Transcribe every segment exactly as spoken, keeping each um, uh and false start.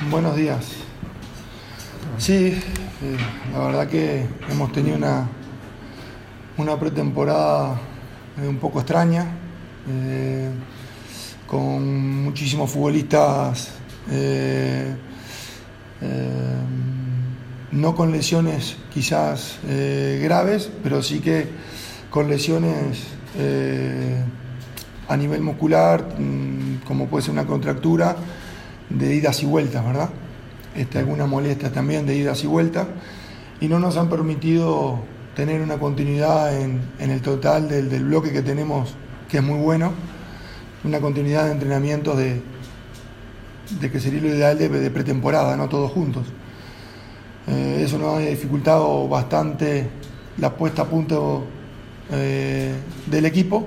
Buenos días. Sí, eh, la verdad que hemos tenido una, una pretemporada eh, un poco extraña, eh, con muchísimos futbolistas eh, eh, no con lesiones quizás eh, graves, pero sí que con lesiones eh, a nivel muscular, como puede ser una contractura de idas y vueltas, ¿verdad? Este, alguna molestia también de idas y vueltas, y no nos han permitido tener una continuidad en, en el total del, del bloque que tenemos, que es muy bueno, una continuidad de entrenamientos de, de que sería lo ideal de, de pretemporada, no todos juntos. Eh, eso nos ha dificultado bastante la puesta a punto eh, del equipo,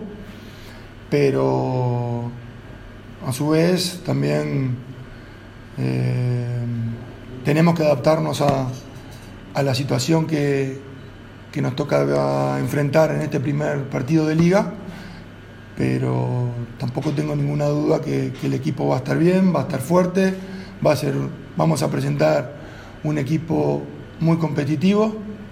pero a su vez también eh, tenemos que adaptarnos a, a la situación que, que nos toca enfrentar en este primer partido de liga, pero tampoco tengo ninguna duda que, que el equipo va a estar bien, va a estar fuerte, va a ser, vamos a presentar un equipo muy competitivo.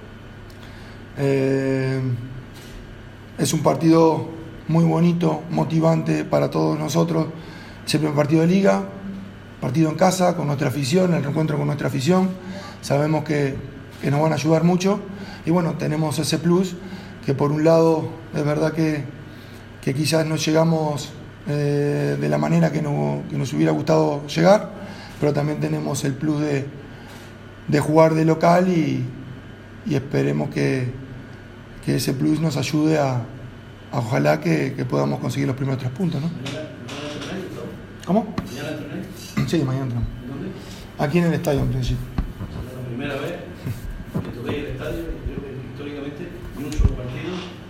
Eh, es un partido muy bonito, motivante para todos nosotros. Es el primer partido de liga, partido en casa, con nuestra afición, el reencuentro con nuestra afición. Sabemos que, que nos van a ayudar mucho y bueno, tenemos ese plus que por un lado es verdad que, que quizás no llegamos eh, de la manera que, no, que nos hubiera gustado llegar, pero también tenemos el plus de, de jugar de local y, y esperemos que, que ese plus nos ayude a, a ojalá que, que podamos conseguir los primeros tres puntos, ¿no? ¿Cómo? ¿Mañana entrenáis? Sí, mañana entrenamos. ¿Dónde? Aquí en el estadio, en principio. Es la primera vez que toquéis el estadio, creo que históricamente, ni un solo partido.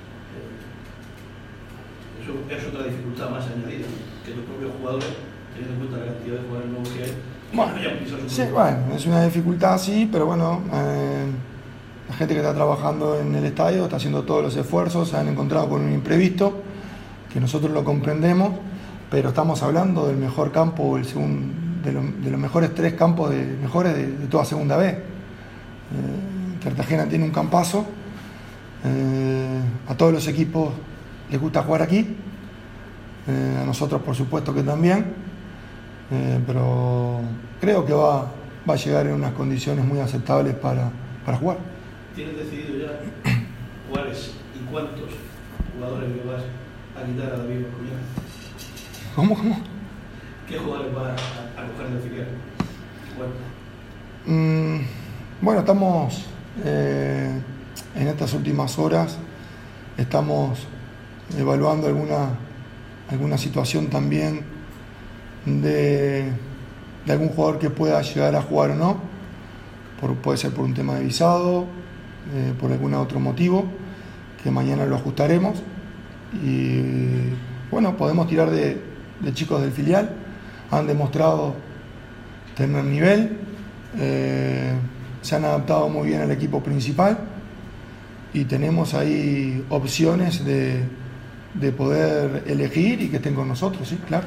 Eh, Eso es otra dificultad más añadida, ¿no? Que los propios jugadores, teniendo en cuenta la cantidad de jugadores nuevos que hay, Bueno, hayan pisado su sí, campo. bueno, es una dificultad, sí, pero bueno, eh, la gente que está trabajando en el estadio está haciendo todos los esfuerzos, se han encontrado con un imprevisto, que nosotros lo comprendemos, pero estamos hablando del mejor campo, el segun, de, lo, de los mejores tres campos de, mejores de, de toda segunda B. Eh, Cartagena tiene un campazo, eh, a todos los equipos les gusta jugar aquí, eh, a nosotros por supuesto que también, eh, pero creo que va, va a llegar en unas condiciones muy aceptables para, para jugar. ¿Tienes decidido ya cuáles y cuántos jugadores le vas a quitar a David Bascuñán? ¿Cómo? ¿Cómo? ¿Qué jugadores vas a, a coger del filial? Bueno. Mm, bueno, estamos eh, en estas últimas horas, estamos evaluando alguna, alguna situación también de, de algún jugador que pueda llegar a jugar o no, por, puede ser por un tema de visado, eh, por algún otro motivo, que mañana lo ajustaremos. Y bueno, podemos tirar de de chicos del filial, han demostrado tener nivel, eh, se han adaptado muy bien al equipo principal y tenemos ahí opciones de, de poder elegir y que estén con nosotros, sí, claro.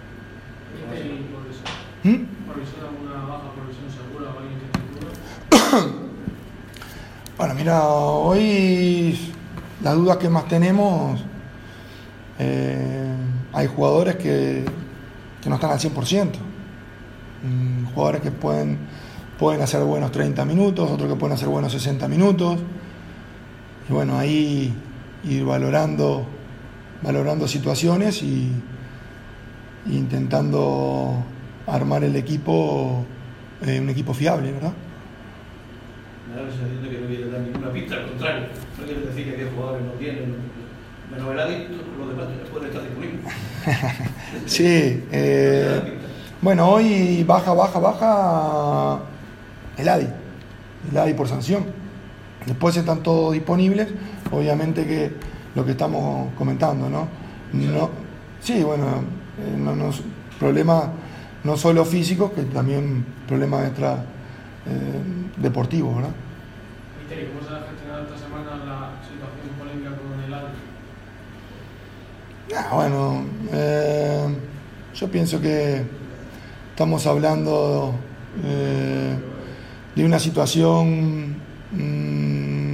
¿Mm? ¿Provisión alguna baja, provisión segura o alguien que te Bueno, mira, hoy las dudas que más tenemos, eh, hay jugadores que, que no están al cien por ciento, mm, jugadores que pueden, pueden hacer buenos treinta minutos, otros que pueden hacer buenos sesenta minutos, y bueno, ahí ir valorando, valorando situaciones y, y intentando armar el equipo, eh, un equipo fiable, ¿verdad? Me da la sensación de que no quieres dar ninguna pista, al contrario, no quieres decir que aquellos jugadores no tienen, menos el adicto, los demás pueden estar disponibles. Sí, eh, bueno, hoy baja, baja, baja el A D I, el A D I por sanción. Después están todos disponibles, obviamente que lo que estamos comentando, ¿no? no sí, bueno, eh, no, no, problemas no solo físicos, que también problemas extra eh, deportivos, ¿verdad? Viteri, ¿cómo se ha gestionado esta semana la situación polémica con el A D I? Ah, bueno, eh, yo pienso que estamos hablando eh, de una situación mmm,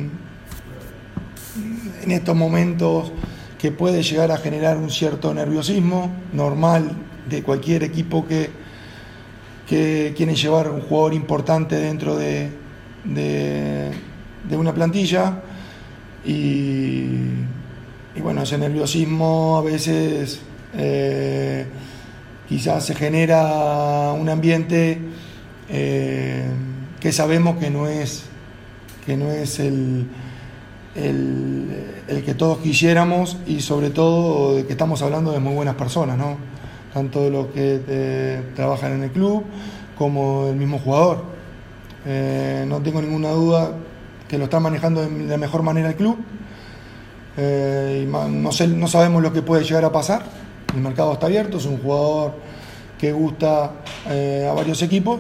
en estos momentos que puede llegar a generar un cierto nerviosismo normal de cualquier equipo que, que quiere llevar un jugador importante dentro de, de, de una plantilla y, y bueno, ese nerviosismo a veces eh, quizás se genera un ambiente eh, que sabemos que no es, que no es el El, el que todos quisiéramos y sobre todo de que estamos hablando de muy buenas personas, ¿no? Tanto de los que eh, trabajan en el club como el mismo jugador. Eh, no tengo ninguna duda que lo está manejando de la mejor manera el club. Eh, y no, sé, no sabemos lo que puede llegar a pasar. El mercado está abierto, es un jugador que gusta eh, a varios equipos.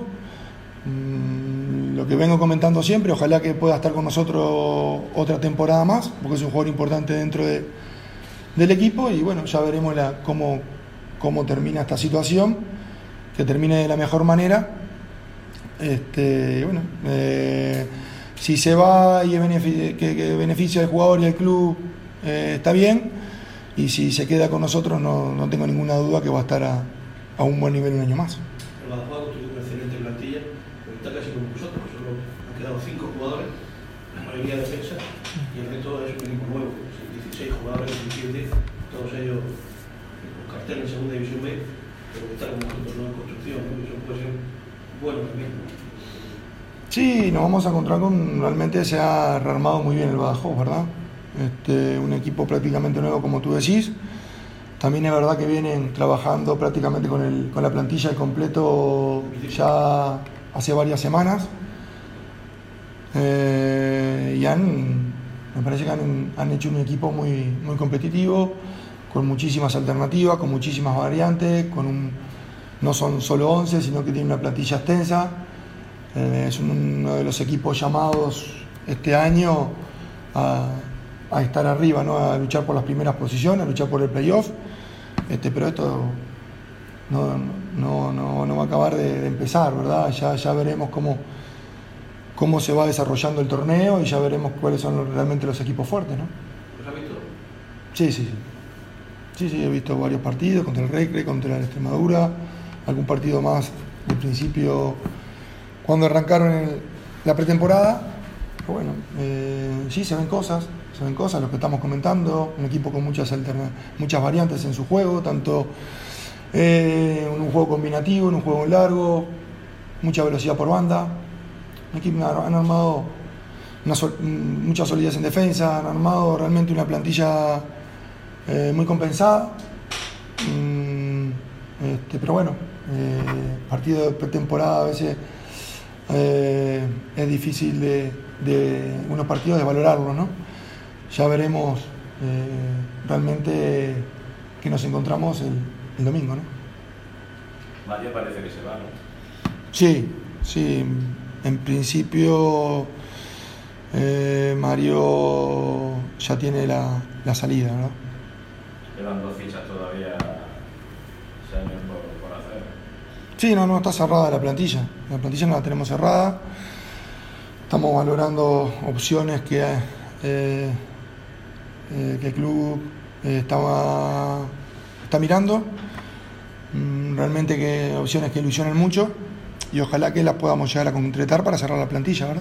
Lo que vengo comentando siempre, ojalá que pueda estar con nosotros otra temporada más, porque es un jugador importante dentro de, del equipo y bueno, ya veremos la, cómo, cómo termina esta situación, que termine de la mejor manera. Este, bueno, eh, si se va y beneficia, que, que beneficia al jugador y al club, eh, está bien, y si se queda con nosotros no, no tengo ninguna duda que va a estar a, a un buen nivel un año más. El Badajoz tuvo una excelente plantilla, pero está casi como vosotros, solo han quedado cinco jugadores, la mayoría de defensa, y el resto es un equipo nuevo, dieciséis jugadores, diecisiete, todos ellos con cartel en segunda división B, pero que están con nosotros ¿no? en construcción, ¿no? Eso puede ser bueno también, ¿no? Sí, nos vamos a encontrar con, realmente se ha rearmado muy bien el Badajoz, ¿verdad? Este, un equipo prácticamente nuevo, como tú decís. También es verdad que vienen trabajando prácticamente con, el, con la plantilla al completo ya hace varias semanas. Eh, y han, me parece que han, han hecho un equipo muy, muy competitivo, con muchísimas alternativas, con muchísimas variantes, con un, no son solo once, sino que tienen una plantilla extensa. Eh, es uno de los equipos llamados este año a, a estar arriba, ¿no? A luchar por las primeras posiciones, a luchar por el playoff. Este, pero esto no, no, no, no va a acabar de, de empezar, ¿verdad? Ya, ya veremos cómo, cómo se va desarrollando el torneo y ya veremos cuáles son los, realmente los equipos fuertes, ¿no? ¿Los has visto? Sí, sí, sí. Sí, sí, he visto varios partidos, contra el Recre, contra la Extremadura, algún partido más de principio cuando arrancaron el, la pretemporada. Pero bueno, eh, sí, se ven cosas, se ven cosas, lo que estamos comentando, un equipo con muchas alterna- muchas variantes en su juego, tanto eh, en un juego combinativo, en un juego largo, mucha velocidad por banda. Un equipo han armado una sol- mucha solidez en defensa, han armado realmente una plantilla eh, muy compensada. Mm, este, pero bueno, eh, partido de pretemporada a veces eh, es difícil de, de unos partidos de valorarlo, ¿no? Ya veremos eh, realmente que nos encontramos el, el domingo, ¿no? Mario parece que se va, ¿no? Sí, sí, en principio eh, Mario ya tiene la, la salida, ¿no? Quedan dos fichas todavía, años por, por hacer. Sí, no, no, está cerrada la plantilla. La plantilla no la tenemos cerrada. Estamos valorando opciones que, eh, eh, que el club eh, estaba, está mirando. Mm, realmente que opciones que ilusionan mucho y ojalá que las podamos llegar a concretar para cerrar la plantilla, ¿verdad?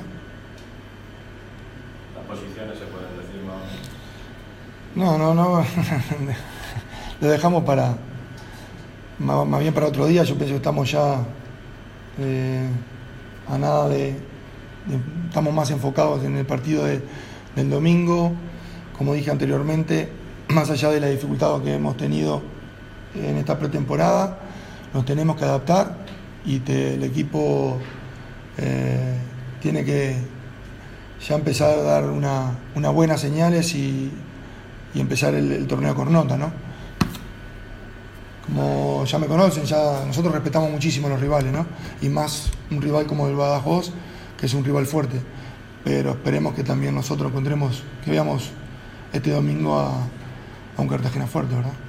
Las posiciones se pueden decir, No, ¿no? no, no. Lo dejamos para más, más bien para otro día. Yo pienso que estamos ya eh, a nada de, de estamos más enfocados en el partido de, del domingo. Como dije anteriormente, más allá de la dificultad que hemos tenido en esta pretemporada, nos tenemos que adaptar y te, el equipo eh, tiene que ya empezar a dar una, una buenas señales y, y empezar el, el torneo con nota, ¿no? Como ya me conocen, ya nosotros respetamos muchísimo a los rivales, ¿no? Y más un rival como el Badajoz, que es un rival fuerte. Pero esperemos que también nosotros encontremos, que veamos este domingo a, a un Cartagena fuerte, ¿verdad?